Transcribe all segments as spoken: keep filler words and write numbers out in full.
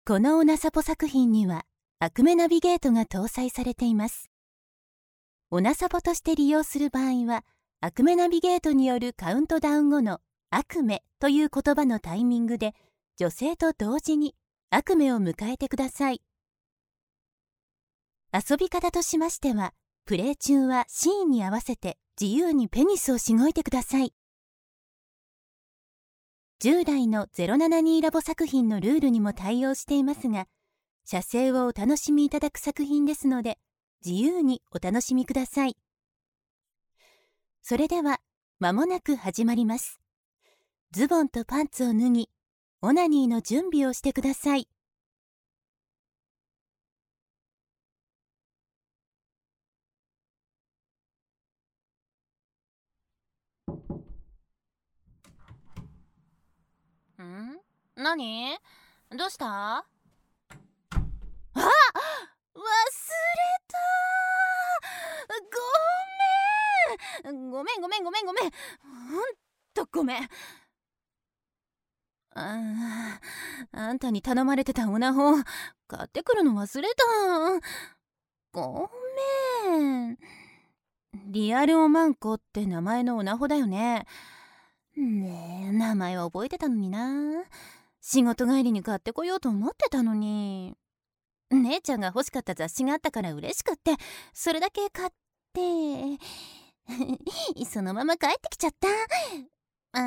このオナサポ作品にはアクメナビゲートが搭載されています。オナサポとして利用する場合は、アクメナビゲートによるカウントダウン後のアクメという言葉のタイミングで、女性と同時にアクメを迎えてください。遊び方としましては、プレイ中はシーンに合わせて自由にペニスをしごいてください。従来のゼロななにラボ作品のルールにも対応していますが、写生をお楽しみいただく作品ですので、自由にお楽しみください。それでは、間もなく始まります。ズボンとパンツを脱ぎ、オナニーの準備をしてください。ん？何？どうした？あ！忘れた！ごめん！ごめんごめんごめんごめん。ほんとごめん。ああんたに頼まれてたオナホ買ってくるの忘れた。ごめん。リアルオマンコって名前のオナホだよね。ねえ、名前は覚えてたのにな。仕事帰りに買ってこようと思ってたのに。姉ちゃんが欲しかった雑誌があったから嬉しくって、それだけ買ってそのまま帰ってきちゃった。うん、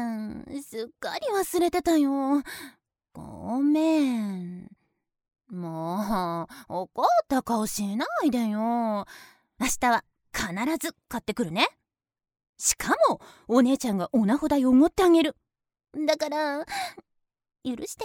すっかり忘れてたよ。ごめん。もう、怒った顔しないでよ。明日は必ず買ってくるね。しかも、お姉ちゃんがオナホ代をおごってあげる。だから、許して。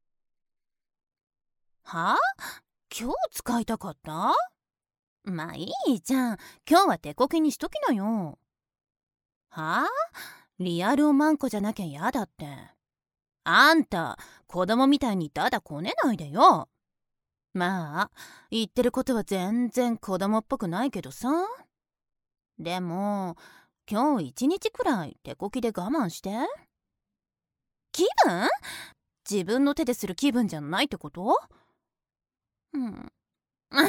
はあ？今日使いたかった？まあいいじゃん。今日は手こきにしときなよ。はあ？リアルオマンコじゃなきゃ嫌だって。あんた、子供みたいにだだこねないでよ。まあ、言ってることは全然子供っぽくないけどさ。でも、今日一日くらい手こきで我慢して。気分？自分の手でする気分じゃないってこと？うん。うん、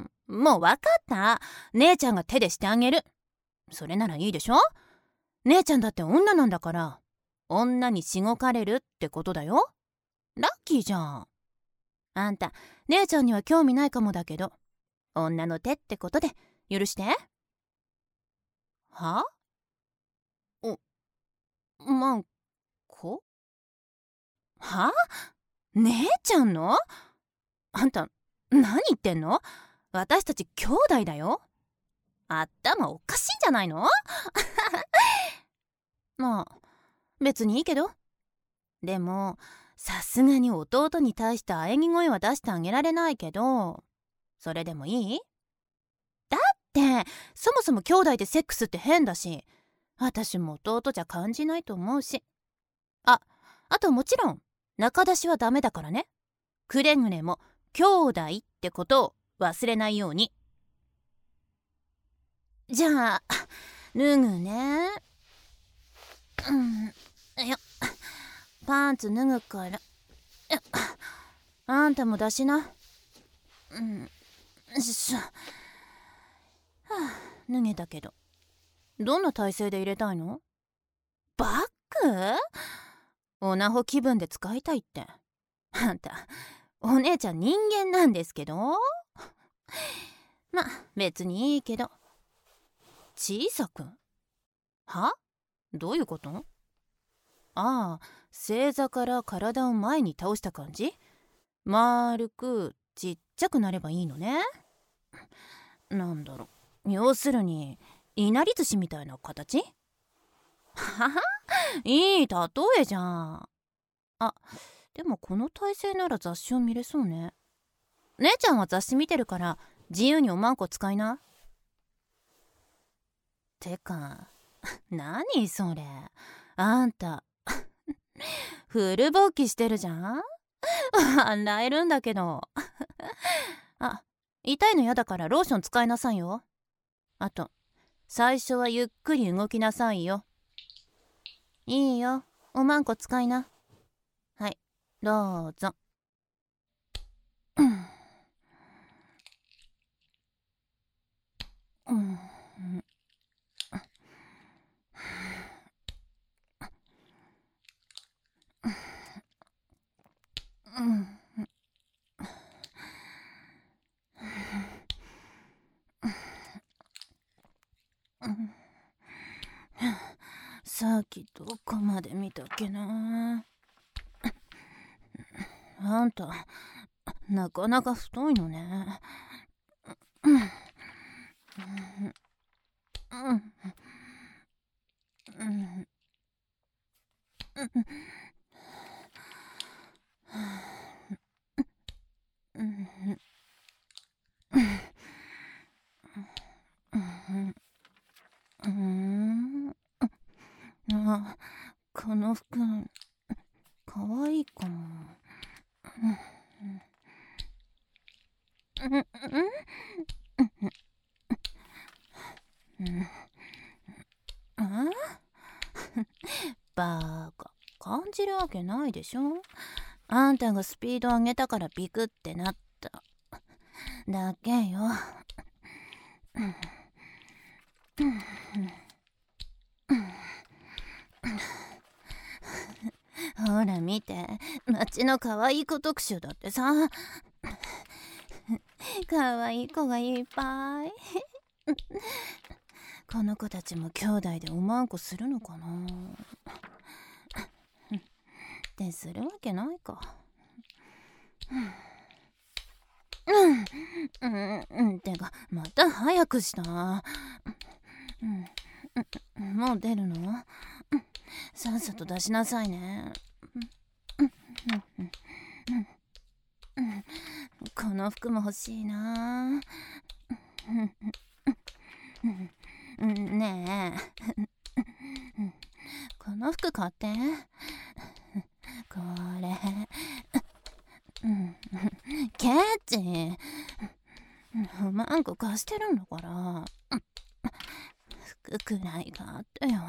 もう分かった。姉ちゃんが手でしてあげる。それならいいでしょ？姉ちゃんだって女なんだから、女にしごかれるってことだよ。ラッキーじゃん。あんた、姉ちゃんには興味ないかもだけど、女の手ってことで許して。は？お、マンコ？は？姉ちゃんの？あんた、何言ってんの？私たち兄弟だよ。頭おかしいんじゃないの？まあ、別にいいけど。でも、さすがに弟に対して喘ぎ声は出してあげられないけど、それでもいい？だって、そもそも兄弟でセックスって変だし、私も弟じゃ感じないと思うし。あ、あともちろん、仲出しはダメだからね。くれぐれも、兄弟ってことを忘れないように。じゃあ、脱ぐね。うん、よっ。パンツ脱ぐから。あんたも出しな。うん、しょ。はあ、脱げたけど。どんな体勢で入れたいの？バッグ？オナホ気分で使いたいって。あんた、お姉ちゃん人間なんですけど。ま、別にいいけど。小さく？は？どういうこと？ああ、正座から体を前に倒した感じ？丸くちっちゃくなればいいのね。なんだろう、要するにいなり寿司みたいな形？ははいい例えじゃん。あ、でもこの体勢なら雑誌を見れそうね。姉ちゃんは雑誌見てるから自由におまんこ使いな。てか、何それ、あんたフル勃起してるじゃん。笑えるんだけど。あ、痛いのやだからローション使いなさいよ。あと、最初はゆっくり動きなさいよ。いいよ、おまんこ使いな。はい、どうぞ。 さっきどこまで見たっけな。あんたなかなか太いのね。うんうんうんあ、この服かわいいかも。バカ、感じるわけないでしょ。あんたがスピード上げたからビクってなっただけよ。ほら見て、街の可愛い子特集だってさ。可愛い子がいっぱい。この子たちも兄弟でおまんこするのかな。ってするわけないか。うんうんうんてかまた早くした。うん、もう出るの？さっさと出しなさいね。この服も欲しいな。ねえ、この服買って。これケチ、おまんこ貸してるんだから、服くらいがあったよ。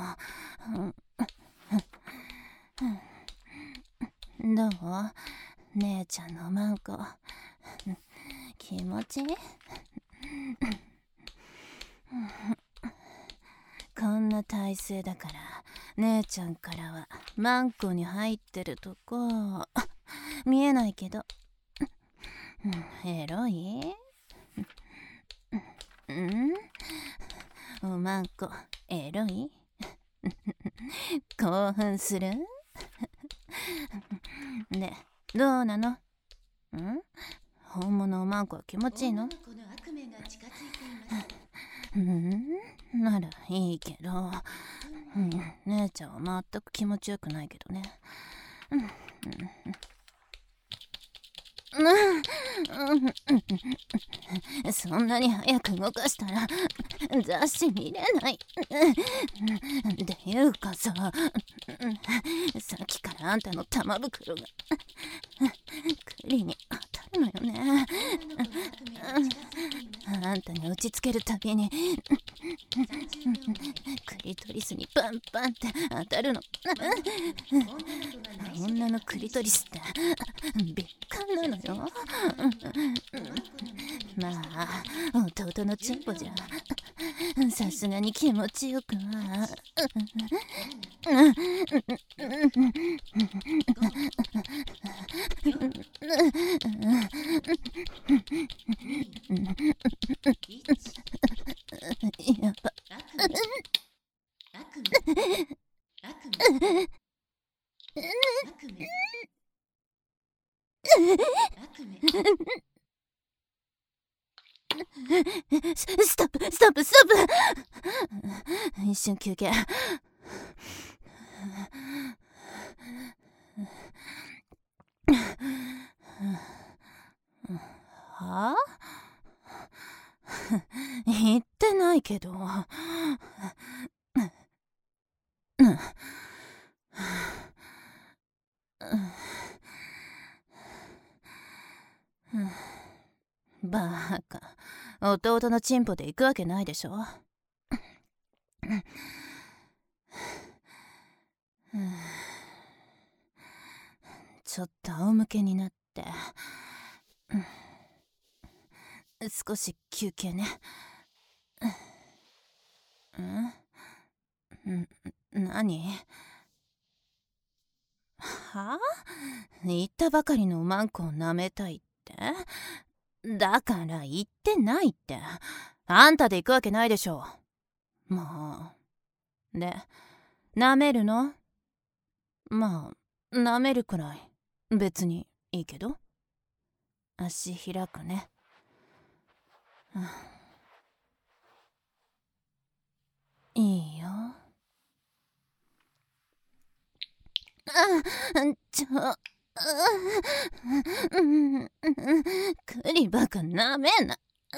どう？姉ちゃんのおまんこ気持ちいい？こんな体勢だから姉ちゃんからはマンコに入ってるとこ見えないけど、エロい？うんおまんこエロい？興奮する？でどうなの？ん本物おまんこは気持ちいいの？うんならいいけど、うん、姉ちゃんは全く気持ちよくないけどね。うんうん、そんなに早く動かしたら雑誌見れない。っていうかさ、さっきからあんたの玉袋が栗に当たるのよね。あんたに打ちつけるたびにクリトリスにパンパンって当たるの。女のクリトリスって敏感なのよ。まあ弟のチンポじゃさすがに気持ちよくは。やば。ストップストップストップ。一瞬休憩。はあ？言ってないけど。バカ、弟のチンポで行くわけないでしょ。ちょっと仰向けになって、少し休憩ね。ん？何？はあ？言ったばかりのおまんこを舐めたいって？だから言ってないって。あんたで行くわけないでしょ。もう。で舐めるの？まあ舐めるくらい別にいいけど。足開くね。いいよ。ちょ、クリバカ舐めな。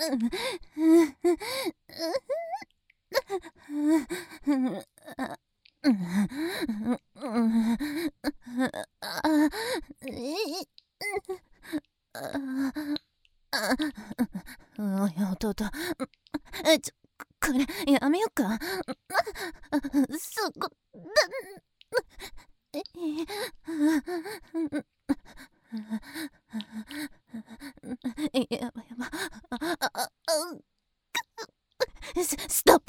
おい弟、ちょ、これやめよっか。そこだ。やばやば。ス, ストップ。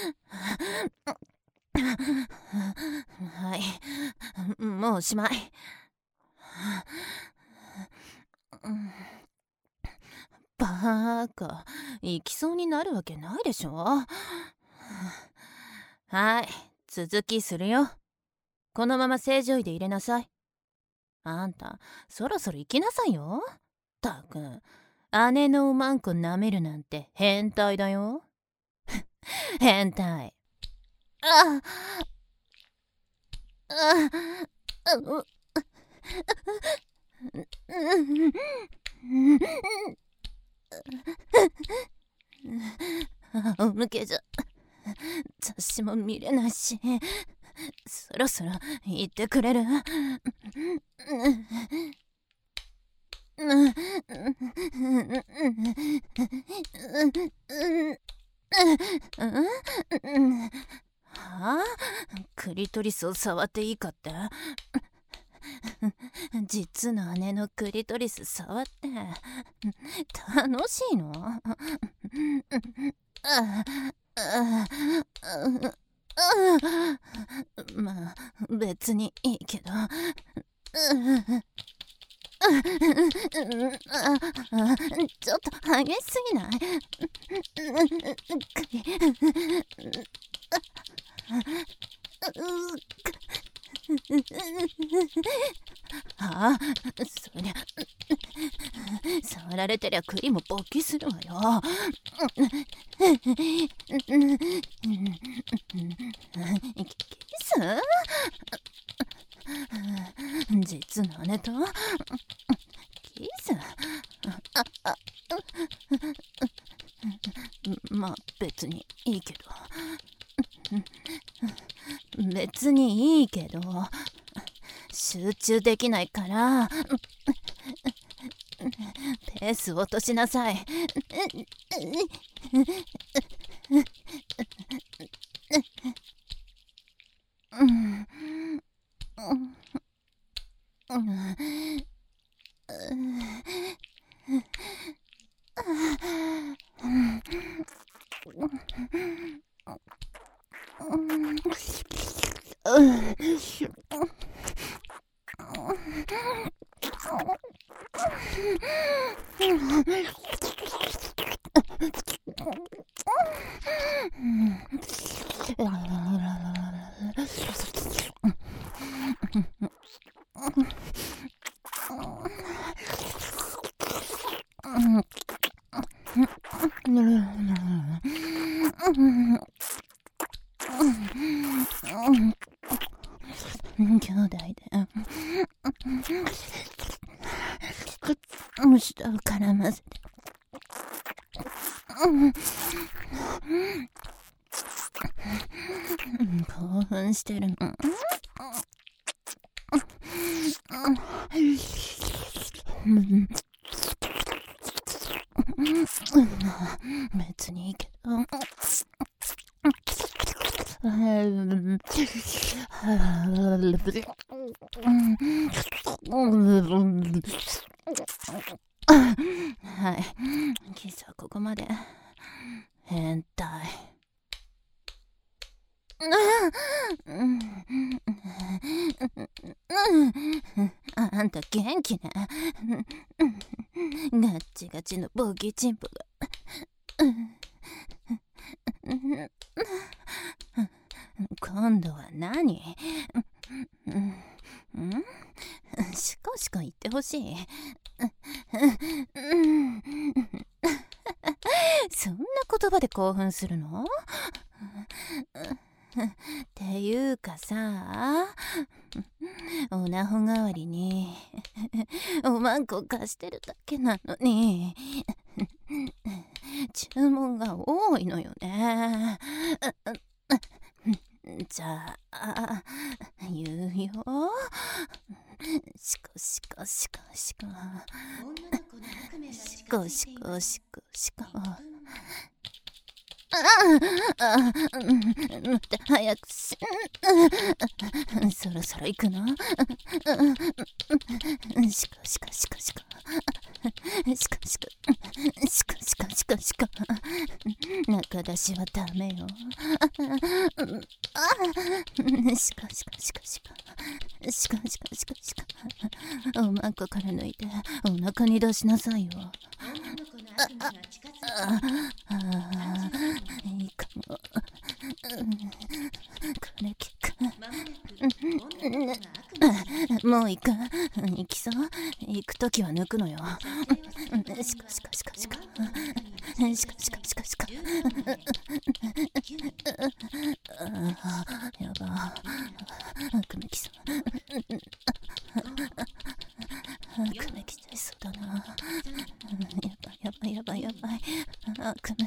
はい、もうおしまい。バーカ、行きそうになるわけないでしょ。はい、続きするよ。このまま正常位で入れなさい。あんたそろそろ行きなさいよ。たく、姉のおまんこ舐めるなんて変態だよ。変態。あああう仰向けじゃ雑誌も見れないし、そろそろ言ってくれる？はあ？クリトリスを触っていいかって？実の姉のクリトリス触って楽しいの？まあ別にいいけど。ちょっと激しすぎない？ああ、そりゃ触られてりゃクリも勃起するわよ。キス？実の姉とキス？まあ別にいいけど。別にいいけど集中できないからペース落としなさい。兄弟で舌を絡ませて興奮してるの？別にいいけど。はい、キスはここまで。変態。あんた元気ね。ガッチガチのボキチンポが今度は何？うん、うん、しかしか言ってほしい。そんな言葉で興奮するの？っていうかさ、おなほ代わりにおまんこ貸してるだけなのに注文が多いのよね。じゃあ言うよ。しこしこしこしこしこしこしこしこ。早くし、そろそろ行くの？しこしこしこしこしこしこしこしこしこしこ。中出しはダメよ。しこしこしこしこしこしこしこしこ。おまんこから抜いてお腹に出しなさいよ。いいかも。これ聞く。もう行く？行きそう？行くときは抜くのよ。しかしかしかしかしかしかしかしか。やば。悪夢きそう。悪夢きちゃいそうだな。やばいやばいやばいやばい。悪夢。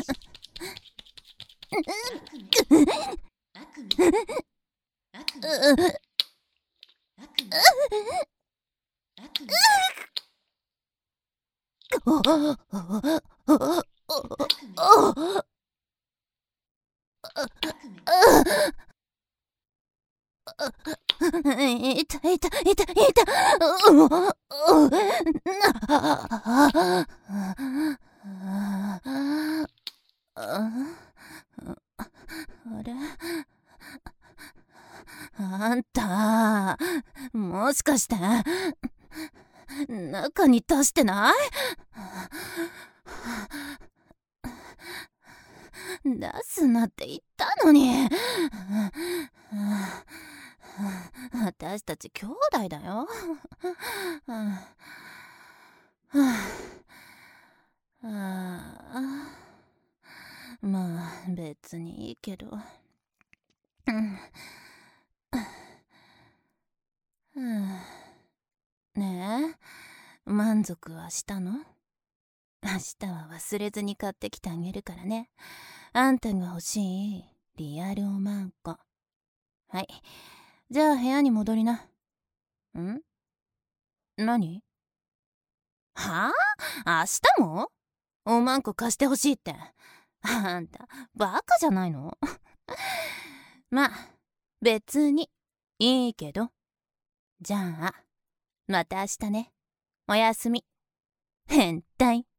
いたいたいたいた。あれ？あんた、もしかして中に出してない？出すなって言ったのに。私たち兄弟だよ。まあ別にいいけど。ねえ、満足はしたの？明日は忘れずに買ってきてあげるからね。あんたが欲しいリアルおまんこ。はい、じゃあ部屋に戻りな。ん？何？はあ？明日も？おまんこ貸してほしいって。あんたバカじゃないの？まあ別にいいけど。じゃあまた明日ね。おやすみ変態。